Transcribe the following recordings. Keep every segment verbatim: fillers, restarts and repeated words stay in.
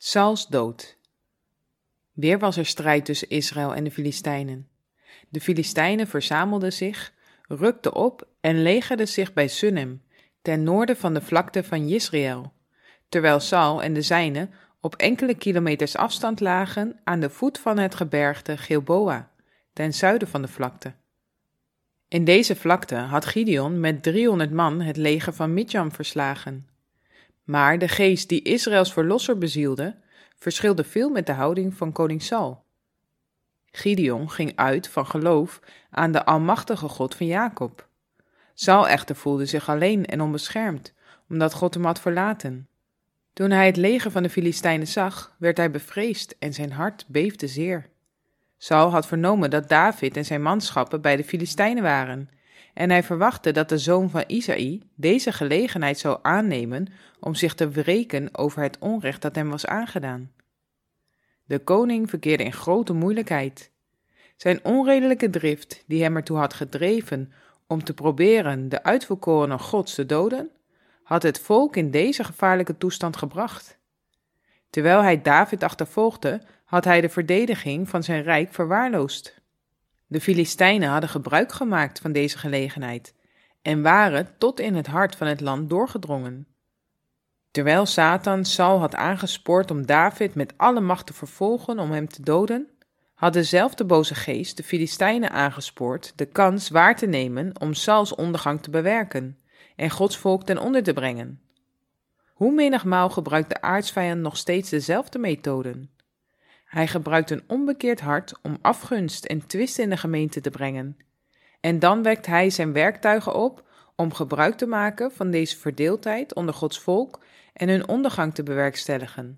Sauls dood. Weer was er strijd tussen Israël en de Filistijnen. De Filistijnen verzamelden zich, rukten op en legerden zich bij Sunnem, ten noorden van de vlakte van Jezreel, terwijl Saul en de zijnen op enkele kilometers afstand lagen aan de voet van het gebergte Gilboa, ten zuiden van de vlakte. In deze vlakte had Gideon met driehonderd man het leger van Midjam verslagen. Maar de geest die Israëls verlosser bezielde, verschilde veel met de houding van koning Saul. Gideon ging uit van geloof aan de almachtige God van Jacob. Saul echter voelde zich alleen en onbeschermd, omdat God hem had verlaten. Toen hij het leger van de Filistijnen zag, werd hij bevreesd en zijn hart beefde zeer. Saul had vernomen dat David en zijn manschappen bij de Filistijnen waren, en hij verwachtte dat de zoon van Isaï deze gelegenheid zou aannemen om zich te wreken over het onrecht dat hem was aangedaan. De koning verkeerde in grote moeilijkheid. Zijn onredelijke drift, die hem ertoe had gedreven om te proberen de uitverkorene Gods te doden, had het volk in deze gevaarlijke toestand gebracht. Terwijl hij David achtervolgde, had hij de verdediging van zijn rijk verwaarloosd. De Filistijnen hadden gebruik gemaakt van deze gelegenheid en waren tot in het hart van het land doorgedrongen. Terwijl Satan Saul had aangespoord om David met alle macht te vervolgen om hem te doden, had dezelfde boze geest de Filistijnen aangespoord de kans waar te nemen om Sauls ondergang te bewerken en Gods volk ten onder te brengen. Hoe menigmaal gebruikt de aartsvijand nog steeds dezelfde methoden? Hij gebruikt een onbekeerd hart om afgunst en twist in de gemeente te brengen. En dan wekt hij zijn werktuigen op om gebruik te maken van deze verdeeldheid onder Gods volk en hun ondergang te bewerkstelligen.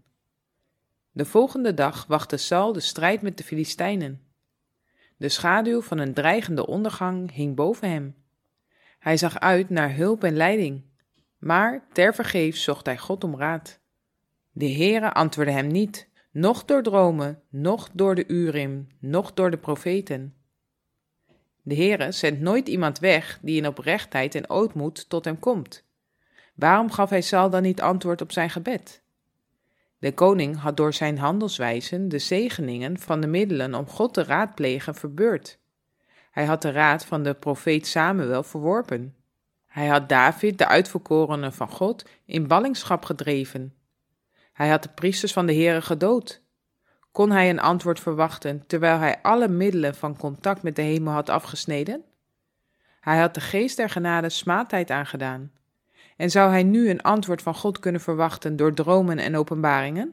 De volgende dag wachtte Saul de strijd met de Filistijnen. De schaduw van een dreigende ondergang hing boven hem. Hij zag uit naar hulp en leiding, maar tevergeefs zocht hij God om raad. De Heere antwoordde hem niet, noch door dromen, noch door de Urim, noch door de profeten. De Heere zendt nooit iemand weg die in oprechtheid en ootmoed tot hem komt. Waarom gaf hij Saul dan niet antwoord op zijn gebed? De koning had door zijn handelswijzen de zegeningen van de middelen om God te raadplegen verbeurd. Hij had de raad van de profeet Samuel verworpen. Hij had David, de uitverkorene van God, in ballingschap gedreven. Hij had de priesters van de Heere gedood. Kon hij een antwoord verwachten terwijl hij alle middelen van contact met de hemel had afgesneden? Hij had de geest der genade smaadheid aangedaan. En zou hij nu een antwoord van God kunnen verwachten door dromen en openbaringen?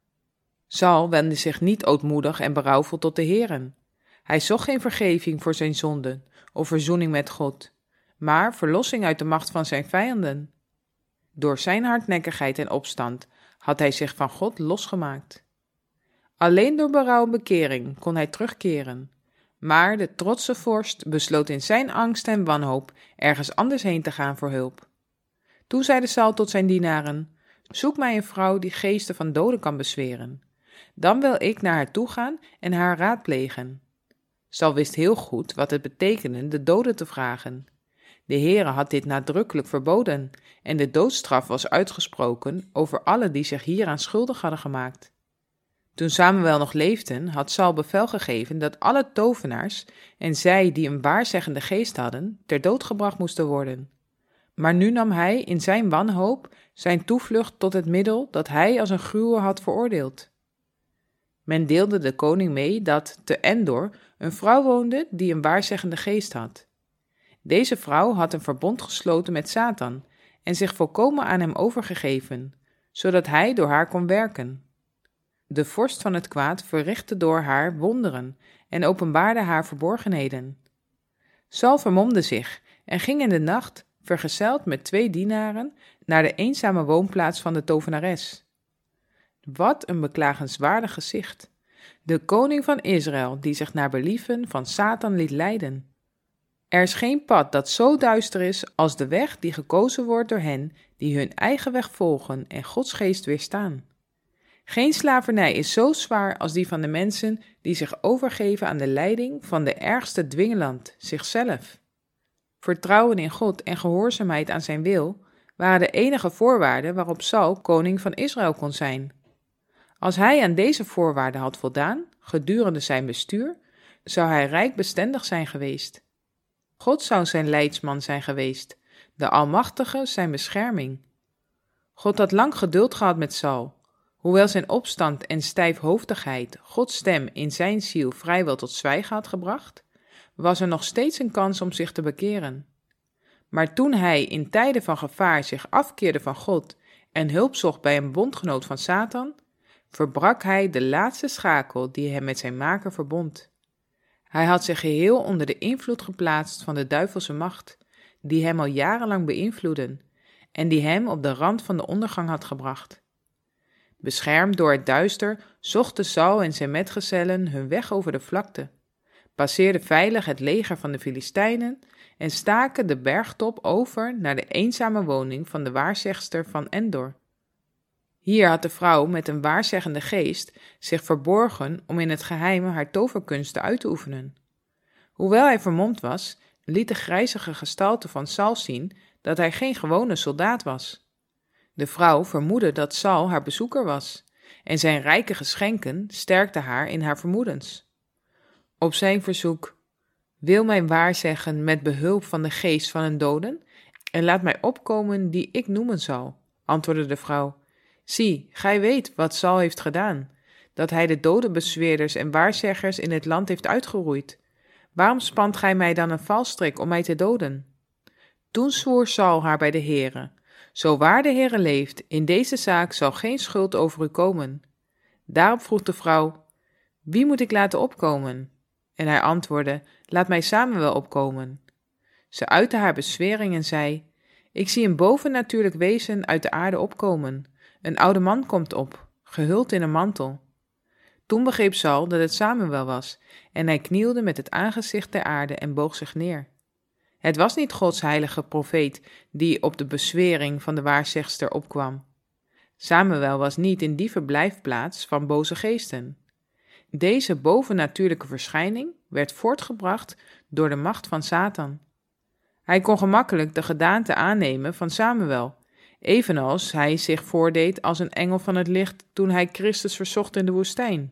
Saul wendde zich niet ootmoedig en berouwvol tot de Heere. Hij zocht geen vergeving voor zijn zonden of verzoening met God, maar verlossing uit de macht van zijn vijanden. Door zijn hardnekkigheid en opstand had hij zich van God losgemaakt. Alleen door berouw en bekering kon hij terugkeren, maar de trotse vorst besloot in zijn angst en wanhoop ergens anders heen te gaan voor hulp. Toen zeide Saul tot zijn dienaren: zoek mij een vrouw die geesten van doden kan bezweren. Dan wil ik naar haar toe gaan en haar raadplegen. Saul wist heel goed wat het betekende de doden te vragen. De Heere had dit nadrukkelijk verboden en de doodstraf was uitgesproken over alle die zich hieraan schuldig hadden gemaakt. Toen Samuel nog leefde, had Saul bevel gegeven dat alle tovenaars en zij die een waarzeggende geest hadden, ter dood gebracht moesten worden. Maar nu nam hij in zijn wanhoop zijn toevlucht tot het middel dat hij als een gruwel had veroordeeld. Men deelde de koning mee dat te Endor een vrouw woonde die een waarzeggende geest had. Deze vrouw had een verbond gesloten met Satan en zich volkomen aan hem overgegeven, zodat hij door haar kon werken. De vorst van het kwaad verrichtte door haar wonderen en openbaarde haar verborgenheden. Saul vermomde zich en ging in de nacht, vergezeld met twee dienaren, naar de eenzame woonplaats van de tovenares. Wat een beklagenswaardig gezicht! De koning van Israël die zich naar believen van Satan liet leiden. Er is geen pad dat zo duister is als de weg die gekozen wordt door hen die hun eigen weg volgen en Gods geest weerstaan. Geen slavernij is zo zwaar als die van de mensen die zich overgeven aan de leiding van de ergste dwingeland, zichzelf. Vertrouwen in God en gehoorzaamheid aan zijn wil waren de enige voorwaarden waarop Saul koning van Israël kon zijn. Als hij aan deze voorwaarden had voldaan, gedurende zijn bestuur, zou hij rijk bestendig zijn geweest. God zou zijn leidsman zijn geweest, de Almachtige zijn bescherming. God had lang geduld gehad met Saul. Hoewel zijn opstand en stijfhoofdigheid Gods stem in zijn ziel vrijwel tot zwijgen had gebracht, was er nog steeds een kans om zich te bekeren. Maar toen hij in tijden van gevaar zich afkeerde van God en hulp zocht bij een bondgenoot van Satan, verbrak hij de laatste schakel die hem met zijn maker verbond. Hij had zich geheel onder de invloed geplaatst van de duivelse macht, die hem al jarenlang beïnvloedde en die hem op de rand van de ondergang had gebracht. Beschermd door het duister zochten Saul en zijn metgezellen hun weg over de vlakte, passeerden veilig het leger van de Filistijnen en staken de bergtop over naar de eenzame woning van de waarzegster van Endor. Hier had de vrouw met een waarzeggende geest zich verborgen om in het geheim haar toverkunsten uit te oefenen. Hoewel hij vermomd was, liet de grijzige gestalte van Saul zien dat hij geen gewone soldaat was. De vrouw vermoedde dat Saul haar bezoeker was, en zijn rijke geschenken sterkten haar in haar vermoedens. Op zijn verzoek: wil mij waarzeggen met behulp van de geest van een doden, en laat mij opkomen die ik noemen zal, antwoordde de vrouw. Zie, gij weet wat Saul heeft gedaan, dat hij de dodenbezweerders en waarzeggers in het land heeft uitgeroeid. Waarom spant gij mij dan een valstrik om mij te doden? Toen zwoer Saul haar bij de Heere: zo waar de Heere leeft, in deze zaak zal geen schuld over u komen. Daarop vroeg de vrouw: wie moet ik laten opkomen? En hij antwoordde: laat mij Samuel opkomen. Ze uitte haar bezwering en zei: ik zie een bovennatuurlijk wezen uit de aarde opkomen. Een oude man komt op, gehuld in een mantel. Toen begreep Saul dat het Samuel was, en hij knielde met het aangezicht ter aarde en boog zich neer. Het was niet Gods heilige profeet die op de bezwering van de waarzegster opkwam. Samuel was niet in die verblijfplaats van boze geesten. Deze bovennatuurlijke verschijning werd voortgebracht door de macht van Satan. Hij kon gemakkelijk de gedaante aannemen van Samuel, evenals hij zich voordeed als een engel van het licht toen hij Christus verzocht in de woestijn.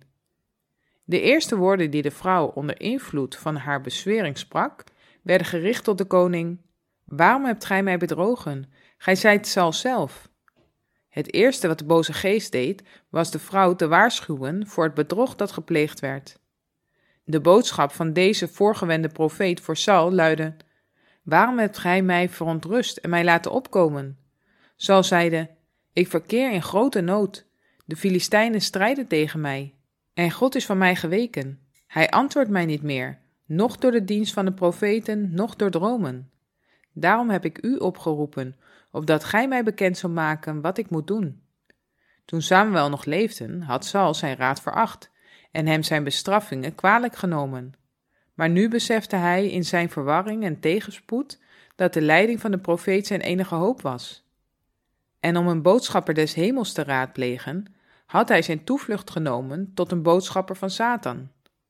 De eerste woorden die de vrouw onder invloed van haar bezwering sprak, werden gericht tot de koning: waarom hebt gij mij bedrogen? Gij zijt Saul zelf. Het eerste wat de boze geest deed, was de vrouw te waarschuwen voor het bedrog dat gepleegd werd. De boodschap van deze voorgewende profeet voor Saul luidde: waarom hebt gij mij verontrust en mij laten opkomen? Saul zeide: ik verkeer in grote nood. De Filistijnen strijden tegen mij, en God is van mij geweken. Hij antwoordt mij niet meer, noch door de dienst van de profeten, noch door dromen. Daarom heb ik u opgeroepen, opdat gij mij bekend zult maken wat ik moet doen. Toen Samuel nog leefde, had Saul zijn raad veracht en hem zijn bestraffingen kwalijk genomen. Maar nu besefte hij in zijn verwarring en tegenspoed dat de leiding van de profeet zijn enige hoop was. En om een boodschapper des hemels te raadplegen, had hij zijn toevlucht genomen tot een boodschapper van Satan.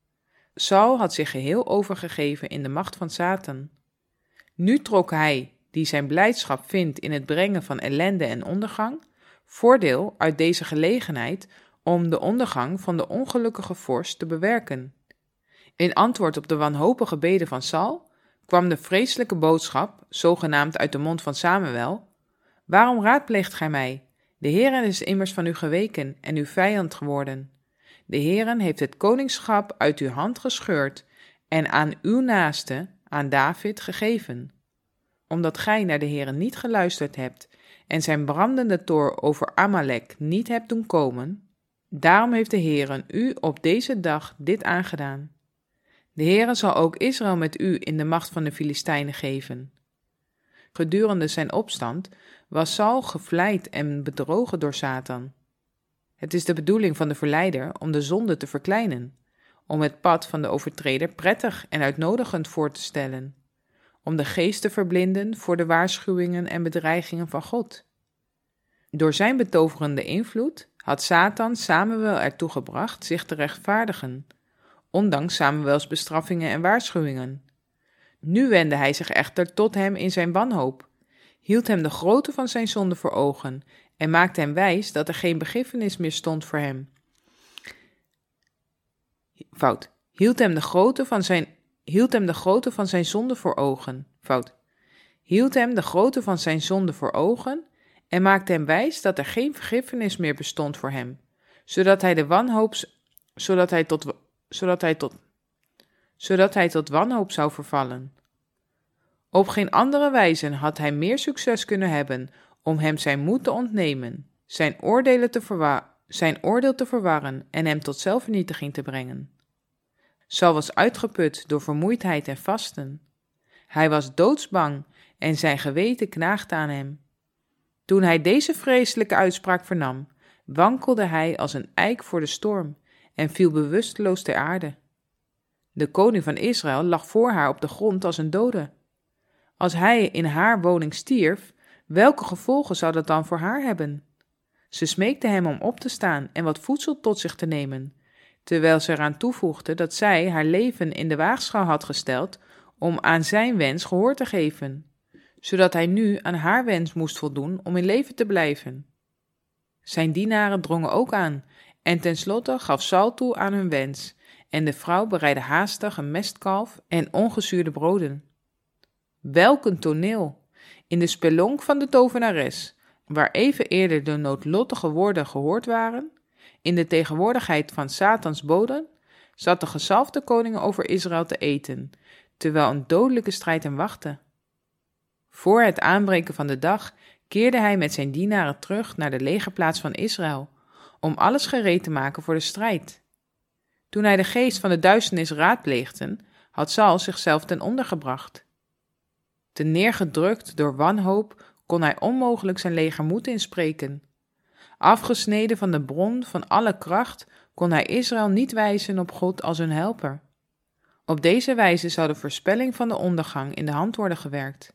Saul had zich geheel overgegeven in de macht van Satan. Nu trok hij, die zijn blijdschap vindt in het brengen van ellende en ondergang, voordeel uit deze gelegenheid om de ondergang van de ongelukkige vorst te bewerken. In antwoord op de wanhopige beden van Saul kwam de vreselijke boodschap, zogenaamd uit de mond van Samuel: waarom raadpleegt gij mij? De Heere is immers van u geweken en uw vijand geworden. De Heere heeft het koningschap uit uw hand gescheurd en aan uw naaste, aan David, gegeven. Omdat gij naar de Heere niet geluisterd hebt en zijn brandende toorn over Amalek niet hebt doen komen, daarom heeft de Heere u op deze dag dit aangedaan. De Heere zal ook Israël met u in de macht van de Filistijnen geven. Gedurende zijn opstand was Saul gevleid en bedrogen door Satan. Het is de bedoeling van de verleider om de zonde te verkleinen, om het pad van de overtreder prettig en uitnodigend voor te stellen, om de geest te verblinden voor de waarschuwingen en bedreigingen van God. Door zijn betoverende invloed had Satan Samuel ertoe gebracht zich te rechtvaardigen, ondanks Samuels bestraffingen en waarschuwingen. Nu wendde hij zich echter tot hem in zijn wanhoop, hield hem de grootte van zijn zonde voor ogen en maakte hem wijs dat er geen begrifenis meer stond voor hem, fout, hield hem de grootte van zijn, hield hem de grootte van zijn zonde voor ogen, fout, hield hem de grootte van zijn zonde voor ogen en maakte hem wijs dat er geen vergiffenis meer bestond voor hem, zodat hij de wanhoop, zodat hij tot, zodat hij tot, zodat hij tot wanhoop zou vervallen. Op geen andere wijze had hij meer succes kunnen hebben om hem zijn moed te ontnemen, zijn, oordelen te verwa- zijn oordeel te verwarren en hem tot zelfvernietiging te brengen. Saul was uitgeput door vermoeidheid en vasten. Hij was doodsbang en zijn geweten knaagde aan hem. Toen hij deze vreselijke uitspraak vernam, wankelde hij als een eik voor de storm en viel bewusteloos ter aarde. De koning van Israël lag voor haar op de grond als een dode. Als hij in haar woning stierf, welke gevolgen zou dat dan voor haar hebben? Ze smeekte hem om op te staan en wat voedsel tot zich te nemen, terwijl ze eraan toevoegde dat zij haar leven in de waagschaal had gesteld om aan zijn wens gehoor te geven, zodat hij nu aan haar wens moest voldoen om in leven te blijven. Zijn dienaren drongen ook aan, en tenslotte gaf Saul toe aan hun wens, en de vrouw bereidde haastig een mestkalf en ongezuurde broden. Welk een toneel! In de spelonk van de tovenares, waar even eerder de noodlottige woorden gehoord waren, in de tegenwoordigheid van Satans boden, zat de gezalfde koning over Israël te eten, terwijl een dodelijke strijd hem wachtte. Voor het aanbreken van de dag keerde hij met zijn dienaren terug naar de legerplaats van Israël, om alles gereed te maken voor de strijd. Toen hij de geest van de duisternis raadpleegde, had Saul zichzelf ten onder gebracht. Te neergedrukt door wanhoop kon hij onmogelijk zijn leger moed inspreken. Afgesneden van de bron van alle kracht kon hij Israël niet wijzen op God als hun helper. Op deze wijze zou de voorspelling van de ondergang in de hand worden gewerkt.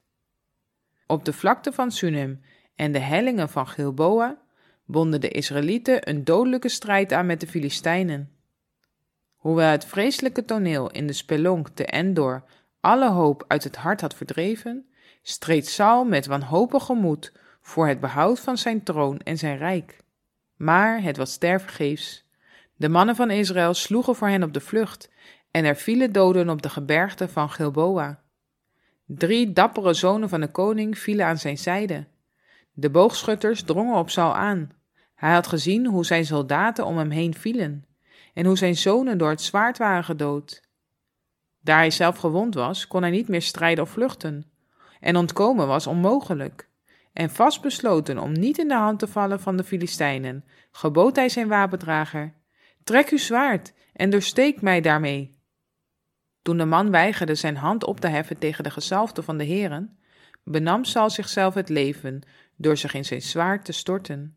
Op de vlakte van Sunem en de hellingen van Gilboa bonden de Israëlieten een dodelijke strijd aan met de Filistijnen. Hoewel het vreselijke toneel in de spelonk te Endor alle hoop uit het hart had verdreven, streed Saul met wanhopige moed voor het behoud van zijn troon en zijn rijk. Maar het was tevergeefs. De mannen van Israël sloegen voor hen op de vlucht en er vielen doden op de gebergte van Gilboa. Drie dappere zonen van de koning vielen aan zijn zijde. De boogschutters drongen op Saul aan. Hij had gezien hoe zijn soldaten om hem heen vielen en hoe zijn zonen door het zwaard waren gedood. Daar hij zelf gewond was, kon hij niet meer strijden of vluchten, en ontkomen was onmogelijk. En vastbesloten om niet in de hand te vallen van de Filistijnen, gebood hij zijn wapendrager: trek uw zwaard en doorsteek mij daarmee. Toen de man weigerde zijn hand op te heffen tegen de gezalfde van de Heeren, benam Saul zichzelf het leven door zich in zijn zwaard te storten.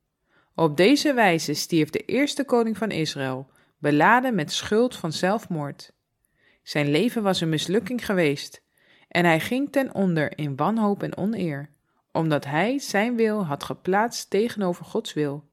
Op deze wijze stierf de eerste koning van Israël, beladen met schuld van zelfmoord. Zijn leven was een mislukking geweest en hij ging ten onder in wanhoop en oneer, omdat hij zijn wil had geplaatst tegenover Gods wil.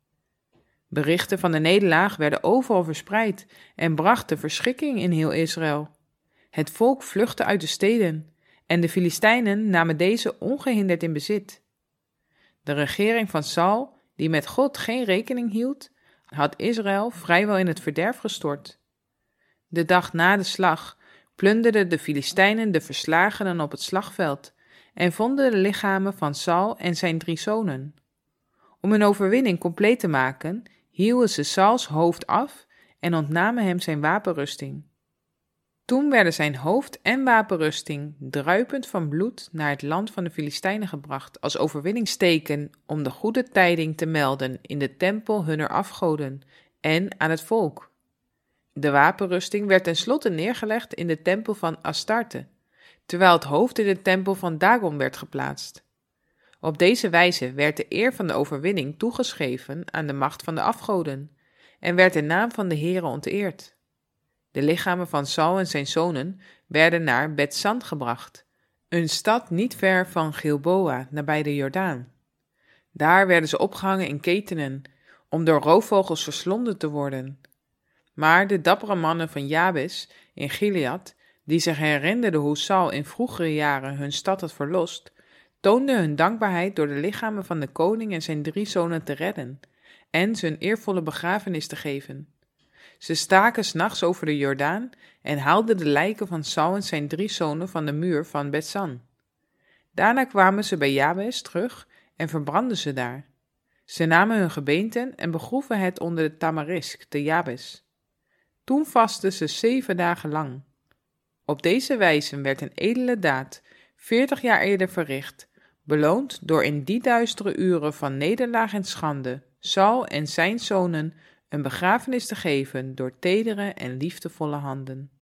Berichten van de nederlaag werden overal verspreid en brachten verschrikking in heel Israël. Het volk vluchtte uit de steden en de Filistijnen namen deze ongehinderd in bezit. De regering van Saul, die met God geen rekening hield, had Israël vrijwel in het verderf gestort. De dag na de slag plunderden de Filistijnen de verslagenen op het slagveld en vonden de lichamen van Saul en zijn drie zonen. Om hun overwinning compleet te maken, hielden ze Sauls hoofd af en ontnamen hem zijn wapenrusting. Toen werden zijn hoofd en wapenrusting druipend van bloed naar het land van de Filistijnen gebracht als overwinningsteken om de goede tijding te melden in de tempel hunner afgoden en aan het volk. De wapenrusting werd tenslotte neergelegd in de tempel van Astarte, terwijl het hoofd in de tempel van Dagon werd geplaatst. Op deze wijze werd de eer van de overwinning toegeschreven aan de macht van de afgoden en werd de naam van de Heere onteerd. De lichamen van Saul en zijn zonen werden naar Bet-San gebracht, een stad niet ver van Gilboa, nabij de Jordaan. Daar werden ze opgehangen in ketenen, om door roofvogels verslonden te worden. Maar de dappere mannen van Jabes in Gilead, die zich herinnerden hoe Saul in vroegere jaren hun stad had verlost, toonden hun dankbaarheid door de lichamen van de koning en zijn drie zonen te redden en ze een eervolle begrafenis te geven. Ze staken 's nachts over de Jordaan en haalden de lijken van Saul en zijn drie zonen van de muur van Betsan. Daarna kwamen ze bij Jabes terug en verbrandden ze daar. Ze namen hun gebeenten en begroeven het onder de tamarisk te Jabes. Toen vastten ze zeven dagen lang. Op deze wijze werd een edele daad, veertig jaar eerder verricht, beloond door in die duistere uren van nederlaag en schande Saul en zijn zonen een begrafenis te geven door tedere en liefdevolle handen.